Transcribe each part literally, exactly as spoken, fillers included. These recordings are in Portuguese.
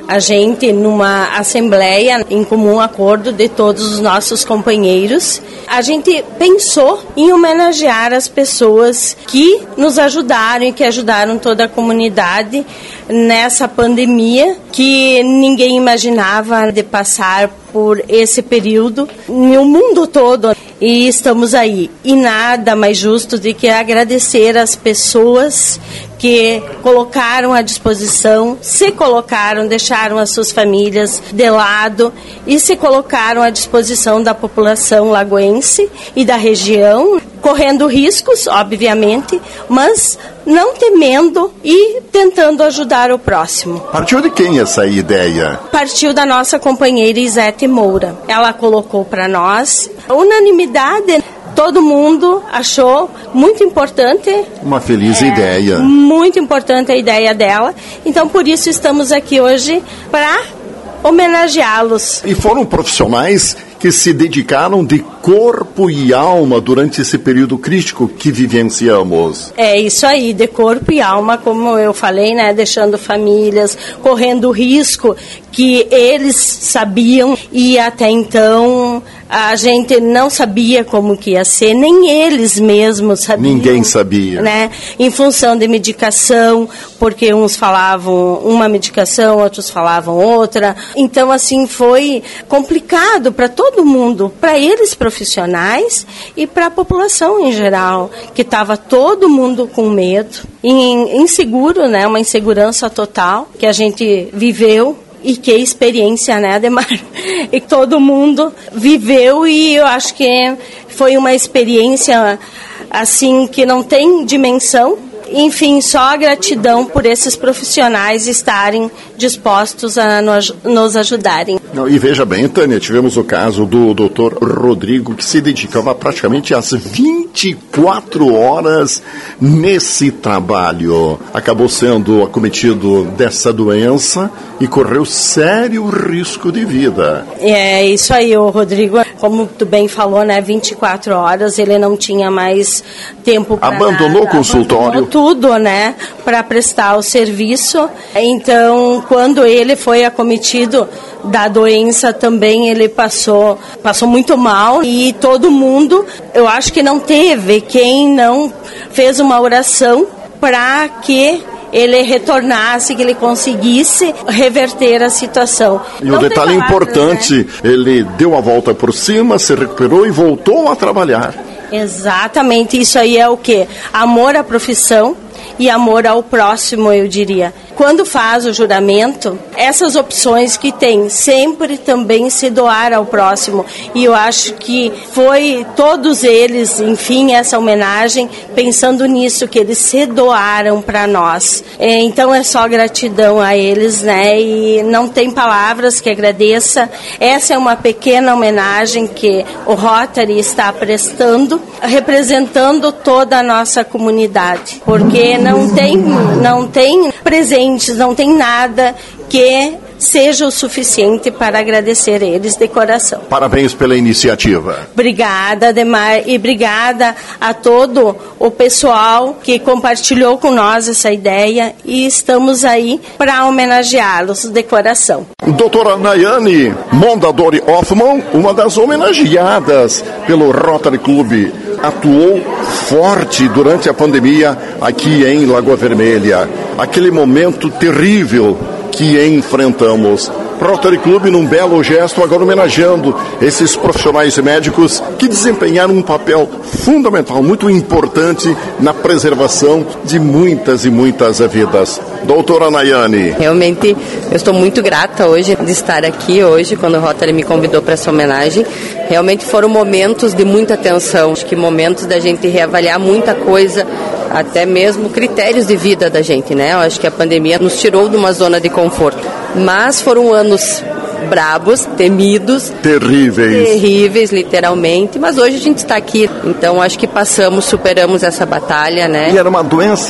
A gente, numa assembleia em comum acordo de todos os nossos companheiros, a gente pensou em homenagear as pessoas que nos ajudaram e que ajudaram toda a comunidade nessa pandemia que ninguém imaginava de passar por esse período no mundo todo. E estamos aí. E nada mais justo do que agradecer as pessoas que colocaram à disposição, se colocaram, deixaram as suas famílias de lado e se colocaram à disposição da população lagoense e da região, correndo riscos, obviamente, mas não temendo e tentando ajudar o próximo. Partiu de quem essa ideia? Partiu da nossa companheira Isete Moura. Ela colocou para nós unanimidade. Todo mundo achou muito importante. Uma feliz é, ideia. Muito importante a ideia dela. Então, por isso, estamos aqui hoje para homenageá-los. E foram profissionais que se dedicaram de corpo e alma durante esse período crítico que vivenciamos. É isso aí, de corpo e alma, como eu falei, né, deixando famílias, correndo risco que eles sabiam e até então a gente não sabia como que ia ser, nem eles mesmos sabiam. Ninguém sabia. Né, em função de medicação, porque uns falavam uma medicação, outros falavam outra. Então, assim, foi complicado para todo mundo, para eles profissionais e para a população em geral, que estava todo mundo com medo, inseguro, né, uma insegurança total que a gente viveu. E que experiência, né, Ademar? E todo mundo viveu e eu acho que foi uma experiência, assim, que não tem dimensão. Enfim, só gratidão por esses profissionais estarem dispostos a nos ajudarem. Não, e veja bem, Tânia, tivemos o caso do doutor Rodrigo, que se dedicava praticamente às vinte e quatro horas nesse trabalho. Acabou sendo acometido dessa doença e correu sério risco de vida. É isso aí, o Rodrigo, como tu bem falou, né, vinte e quatro horas, ele não tinha mais tempo para Abandonou nada, o consultório. Abandonou tudo, né, para prestar o serviço. Então, quando ele foi acometido da doença também, ele passou, passou muito mal e todo mundo, eu acho que não teve quem não fez uma oração para que ele retornasse, que ele conseguisse reverter a situação. E um detalhe palavras, importante, né? Ele deu a volta por cima, se recuperou e voltou a trabalhar. Exatamente, isso aí é o quê? Amor à profissão e amor ao próximo, eu diria. Quando faz o juramento, essas opções que tem, sempre também se doar ao próximo. E eu acho que foi todos eles, enfim, essa homenagem, pensando nisso, que eles se doaram para nós. É, então é só gratidão a eles, né? E não tem palavras que agradeça. Essa é uma pequena homenagem que o Rotary está prestando, representando toda a nossa comunidade. Porque não tem, não tem presente, não tem nada que seja o suficiente para agradecer eles de coração. Parabéns pela iniciativa. Obrigada, Ademar, e obrigada a todo o pessoal que compartilhou com nós essa ideia e estamos aí para homenageá-los de coração. Doutora Nayane Mondadori Hoffman, uma das homenageadas pelo Rotary Club, atuou forte durante a pandemia aqui em Lagoa Vermelha. Aquele momento terrível que enfrentamos. Rotary Club, num belo gesto, agora homenageando esses profissionais médicos que desempenharam um papel fundamental, muito importante na preservação de muitas e muitas vidas. Doutora Nayane. Realmente, eu estou muito grata hoje de estar aqui hoje, quando o Rotary me convidou para essa homenagem. Realmente foram momentos de muita tensão, acho que momentos da gente reavaliar muita coisa, até mesmo critérios de vida da gente, né? Eu acho que a pandemia nos tirou de uma zona de conforto. Mas foram anos brabos, temidos, terríveis, terríveis, literalmente, mas hoje a gente está aqui, então acho que passamos, superamos essa batalha, né? E era uma doença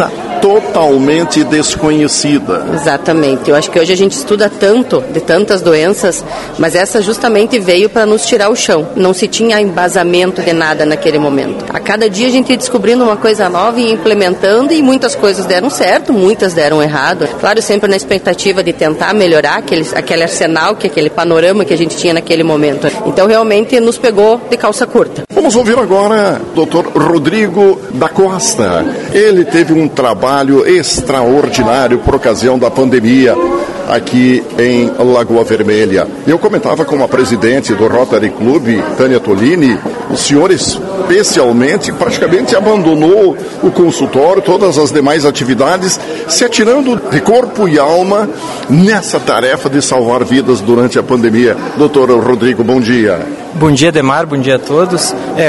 totalmente desconhecida. Exatamente. Eu acho que hoje a gente estuda tanto de tantas doenças, mas essa justamente veio para nos tirar o chão. Não se tinha embasamento de nada naquele momento. A cada dia a gente ia descobrindo uma coisa nova e implementando, e muitas coisas deram certo, muitas deram errado. Claro, sempre na expectativa de tentar melhorar aquele, aquele arsenal, que aquele panorama que a gente tinha naquele momento. Então realmente nos pegou de calça curta. Vamos ouvir agora o doutor Rodrigo da Costa. Ele teve um trabalho extraordinário por ocasião da pandemia aqui em Lagoa Vermelha. Eu comentava com a presidente do Rotary Club, Tânia Tolini, o senhor especialmente praticamente abandonou o consultório, todas as demais atividades, se atirando de corpo e alma nessa tarefa de salvar vidas durante a pandemia. Doutor Rodrigo, bom dia. Bom dia, Demar, bom dia a todos. É,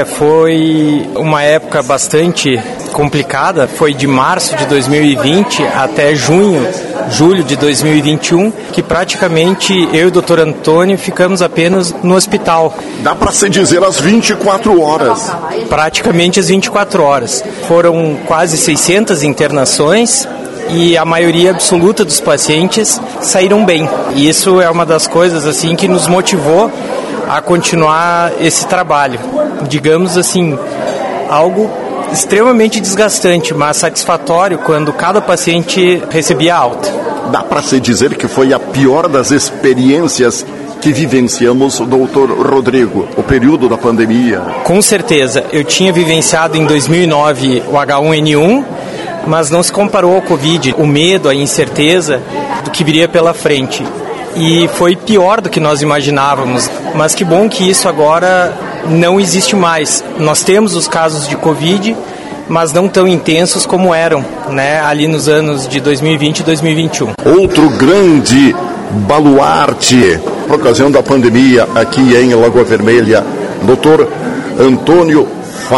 foi uma época bastante complicada, foi de março de dois mil e vinte até junho, julho de dois mil e vinte e um, que praticamente eu e o doutor Antônio ficamos apenas no hospital. Dá para se dizer as vinte e quatro horas. Praticamente as vinte e quatro horas. Foram quase seiscentas internações e a maioria absoluta dos pacientes saíram bem. E isso é uma das coisas assim que nos motivou a continuar esse trabalho. Digamos assim, algo extremamente desgastante, mas satisfatório quando cada paciente recebia alta. Dá para se dizer que foi a pior das experiências que vivenciamos, doutor Rodrigo, o período da pandemia? Com certeza. Eu tinha vivenciado em dois mil e nove o agá um ene um, mas não se comparou ao Covid, o medo, a incerteza do que viria pela frente. E foi pior do que nós imaginávamos, mas que bom que isso agora não existe mais. Nós temos os casos de Covid, mas não tão intensos como eram, né, ali nos anos de dois mil e vinte e dois mil e vinte e um. Outro grande baluarte por ocasião da pandemia aqui em Lagoa Vermelha, doutor Antônio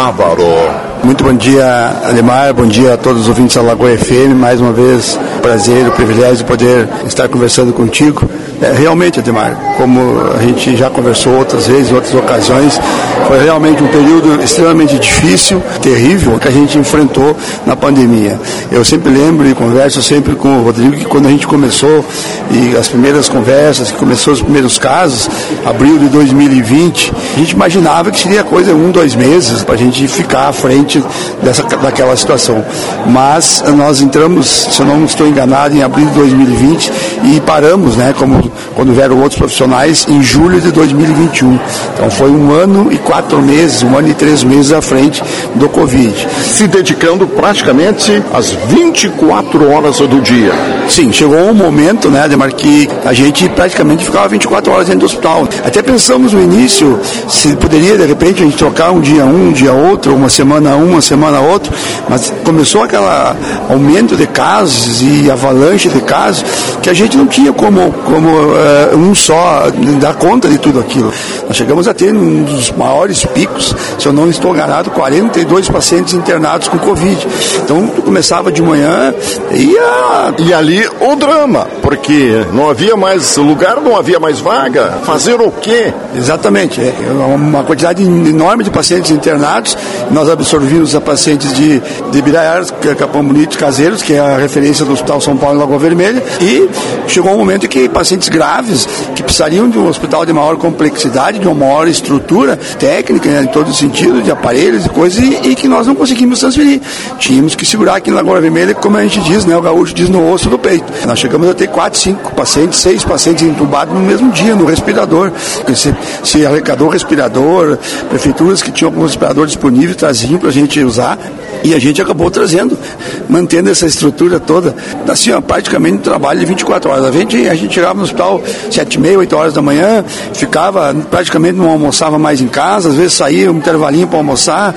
Fávaro. Muito bom dia, Ademar, bom dia a todos os ouvintes da Lagoa F M, mais uma vez, prazer, o privilégio de poder estar conversando contigo. É, realmente, Ademar, como a gente já conversou outras vezes, em outras ocasiões, foi realmente um período extremamente difícil, terrível, que a gente enfrentou na pandemia. Eu sempre lembro e converso sempre com o Rodrigo que quando a gente começou, e as primeiras conversas, que começou os primeiros casos, abril de dois mil e vinte, a gente imaginava que seria coisa um, dois meses, para a gente ficar à frente dessa, daquela situação. Mas nós entramos, se eu não estou enganado, em abril de dois mil e vinte e paramos, né, como quando vieram outros profissionais, em julho de dois mil e vinte e um. Então foi um ano e quatro meses, um ano e três meses à frente do Covid. Se dedicando praticamente às vinte e quatro horas do dia. Sim, chegou um momento, né, Ademar, que a gente praticamente ficava vinte e quatro horas dentro do hospital. Até pensamos no início se poderia, de repente, a gente trocar um dia um, um dia outro, uma semana um, uma semana outro, mas começou aquele aumento de casos e avalanche de casos que a gente não tinha como, como uh, um só dar conta de tudo aquilo. Nós chegamos a ter um dos maiores picos, se eu não estou enganado, quarenta e dois pacientes internados com Covid. Então, tu começava de manhã e ia... E ali o drama, porque não havia mais lugar, não havia mais vaga. Fazer o quê? Exatamente. É uma quantidade enorme de pacientes internados. Nós absorvimos a pacientes de, de Biraiaras, Capão Bonito, Caseiros, que é a referência do Hospital São Paulo em Lagoa Vermelha, e chegou um momento em que pacientes graves, que precisariam de um hospital de maior complexidade, de uma maior estrutura técnica, né, em todo sentido, de aparelhos e coisas, e, e que nós não conseguimos transferir. Tínhamos que segurar aqui em Lagoa Vermelha, como a gente diz, né, o gaúcho diz, no osso do peito. Nós chegamos a ter quatro, cinco pacientes, seis pacientes entubados no mesmo dia, no respirador. Se, se arrecadou respirador, prefeituras que tinham algum respirador disponível traziam para a gente usar, e a gente acabou trazendo, mantendo essa estrutura toda, assim, ó, praticamente um trabalho de vinte e quatro horas. A gente, a gente chegava no hospital sete e meia, oito horas da manhã, ficava, praticamente não almoçava mais em casa, às vezes saía um intervalinho para almoçar,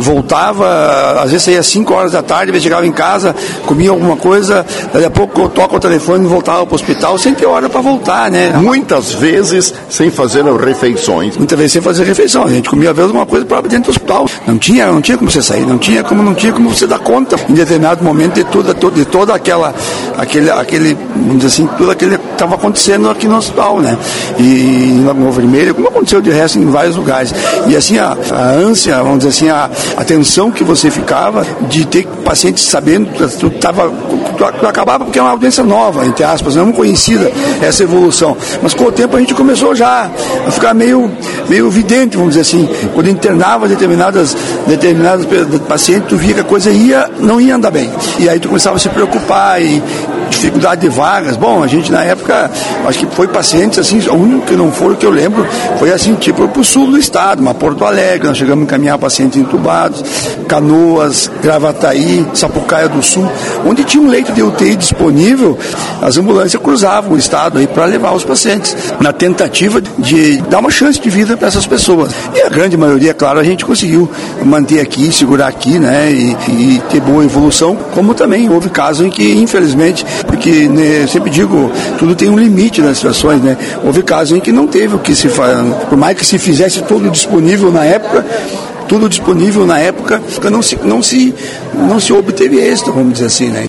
voltava, às vezes saía às cinco horas da tarde, às vezes chegava em casa, comia alguma coisa, daí a pouco toca o telefone e voltava para o hospital, sem ter hora para voltar, né? Muitas vezes sem fazer refeições. Muitas vezes sem fazer refeição. A gente comia às vezes alguma coisa própria dentro do hospital. Não tinha, não tinha como você sair, não tinha como não tinha como você dar conta em determinado momento de toda, de toda aquela, aquele, aquele, vamos dizer assim, tudo aquilo que estava acontecendo aqui no hospital, né? E em Lagoa Vermelha, como aconteceu de resto em vários lugares. E assim, a, a ânsia, vamos dizer assim, a, a tensão que você ficava de ter pacientes sabendo que tu, tava, tu, tu acabava porque é uma doença nova, entre aspas, não conhecida essa evolução. Mas com o tempo a gente começou já a ficar meio, meio evidente, vamos dizer assim. Quando internava determinadas, determinados pacientes, tu via que a coisa ia, não ia andar bem. E aí tu começava a se preocupar e dificuldade de vagas. Bom, a gente na época, acho que foi pacientes assim, o único que não foi, que eu lembro, foi assim, tipo, pro sul do estado, uma Porto Alegre, nós chegamos a encaminhar pacientes entubados, Canoas, Gravataí, Sapucaia do Sul, onde tinha um leito de U T I disponível, as ambulâncias cruzavam o estado aí para levar os pacientes, na tentativa de dar uma chance de vida para essas pessoas. E a grande maioria, claro, a gente conseguiu manter aqui, segurar aqui, né, e, e ter boa evolução, como também houve casos em que, infelizmente, porque, né, eu sempre digo, tudo tem um limite nas situações, né? Houve casos em que não teve o que se faz, por mais que se fizesse tudo disponível na época, tudo disponível na época, não se, não se, não se obteve êxito, vamos dizer assim, né?